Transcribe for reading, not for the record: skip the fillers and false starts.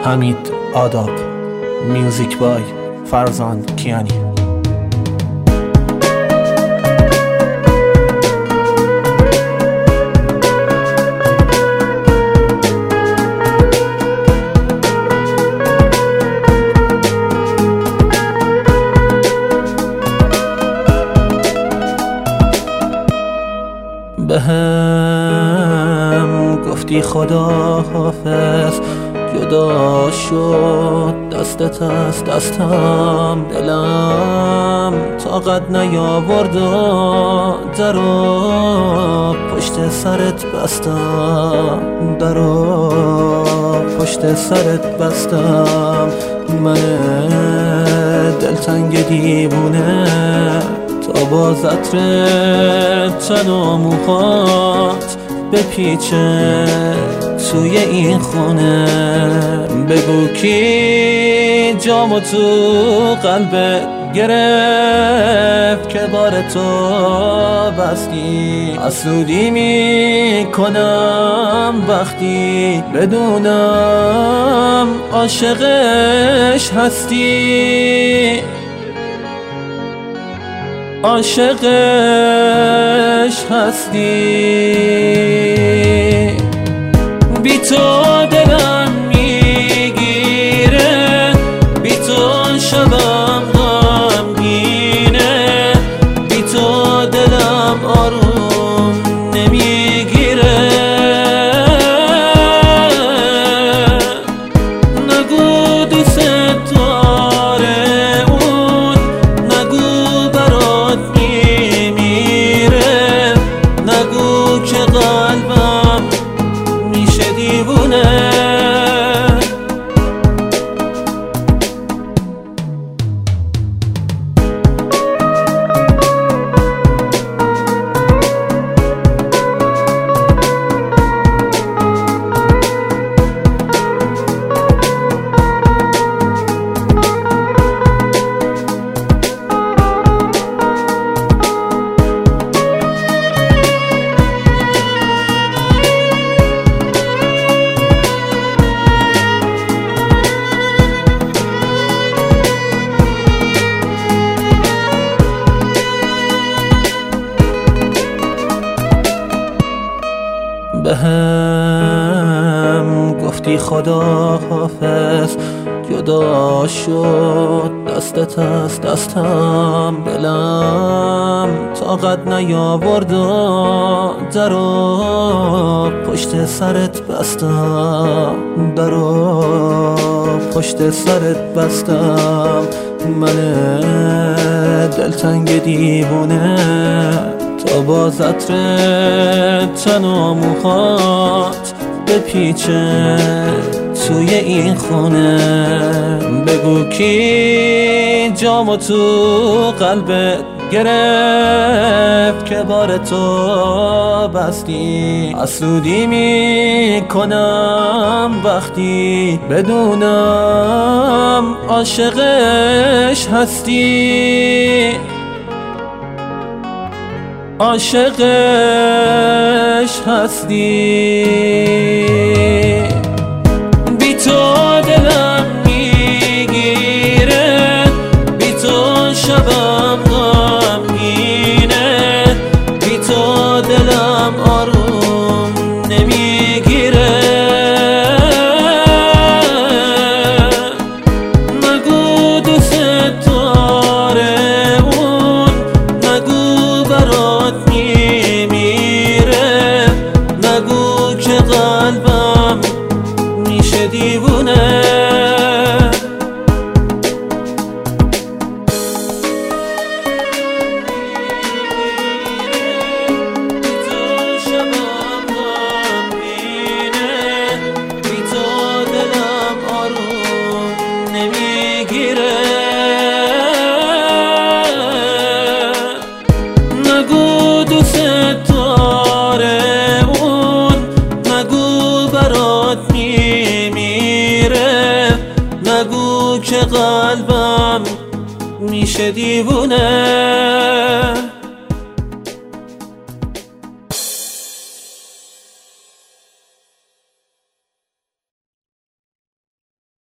حمید آداب. میوزیک بای فرزان کیانی. بهم گفتی خداحافظ، جدا شد دستت از دستم، دلم طاقت نیاورد و درو پشت سرت بستم، درو پشت سرت بستم. من دلتنگ دیوونه تا با عطر تن و موهات بپیچه توی این خونه. بگو کی جامو تو قلبت گرفت که بار تو بستی. حسودی میکنم وقتی بدونم عاشقش هستی، عاشقش هستی. بی تو دلم میگیره، بی تو شبم غمگینه، بی تو دلم آروم نمیگیره. نگو دوست داره اون، نگو برات میمیره، نگو که قلبم میشه دیوونه. بهم گفتی خداحافظ، جدا شد دستت از دستم، دلم طاقت نیاورد و درو پشت سرت بستم، درو پشت سرت بستم. من دلتنگ دیوونه تا با عطر تن و موهات بپیچه توی این خونه. بگو کی جامو تو قلبت گرفت که بار تو بستی. حسودی میکنم وقتی بدونم عاشقش هستی، عاشقش هستی. بی تو دلم میگیره، بی تو شبم غمگینه، بی تو دلم آروم نمیگیره. نگو دوست داره اون، نگو برات میمیره، نگو که قلبم میشه دیوونه. نگو دوست داره اون، نگو برات میمیره، نگو که قلبم میشه دیوونه.